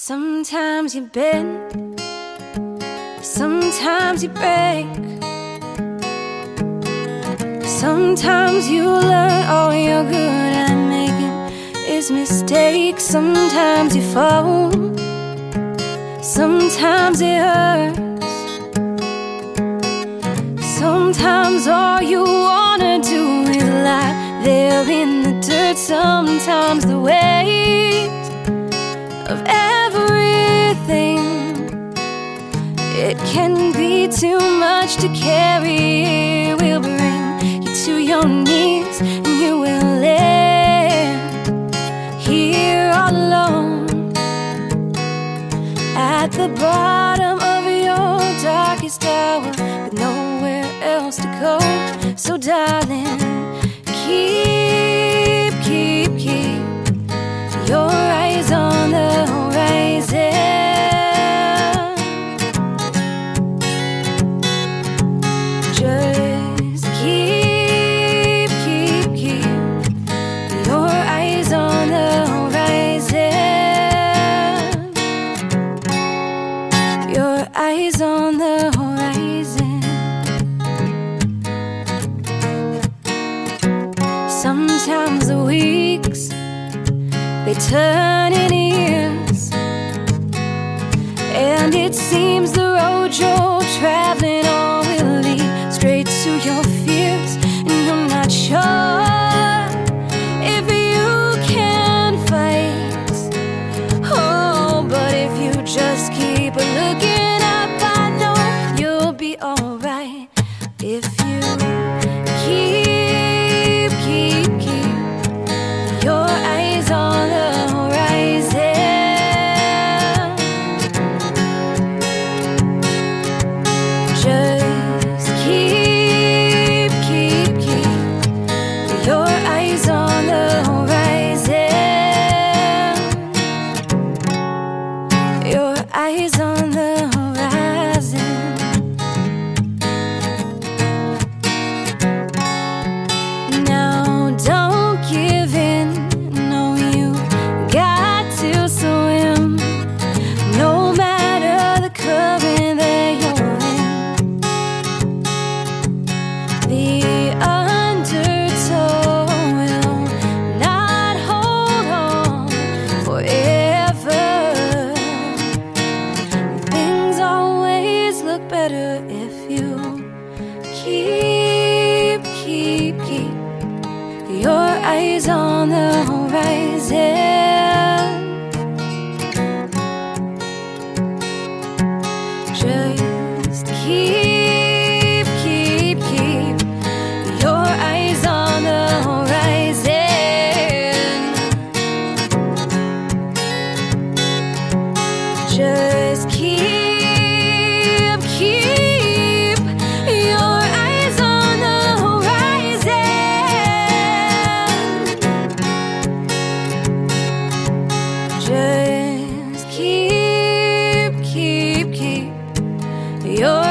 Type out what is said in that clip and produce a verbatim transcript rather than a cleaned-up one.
Sometimes you bend, sometimes you break. Sometimes you learn all you're good at making is mistakes. Sometimes you fall, sometimes it hurts. Sometimes all you wanna do is lie there in the dirt. Sometimes the weight of everything, it can be too much to carry. It will bring you to your knees and you will land here all alone at the bottom of your darkest hour with nowhere else to go. So darling, keep, keep, keep your eyes on the horizon. Just keep, keep, keep your eyes on the horizon. Your eyes on the horizon. Sometimes the weeks, they turn in years, and it seems the road you're traveling on will lead straight to your fears, and you're not sure if you can fight. Oh, but if you just keep looking up, I know you'll be alright. If you keep, keep, keep your eyes on the horizon. Just keep, keep, keep your eyes on the horizon. Your eyes on the horizon. Now don't give in. No, you got to swim, no matter the current that you're in. The undertow will not hold on forever. Things always look better if you keep, keep, keep your eyes on the horizon. Just keep, keep, keep your eyes on the horizon. Just keep, keep your eyes on the horizon. Just keep, keep, keep your